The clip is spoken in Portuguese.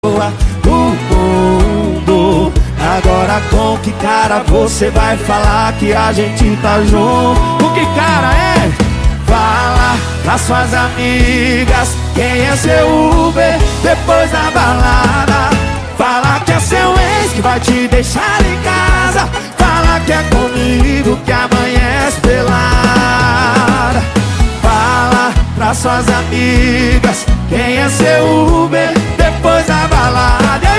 o mundo. Agora com que cara você vai falar que a gente tá junto? O que cara é? Fala pras suas amigas quem é seu Uber depois da balada. Fala que é seu ex que vai te deixar em casa. Fala que é comigo que amanhece pelada. Fala pras suas amigas quem é seu Uber depois da balada.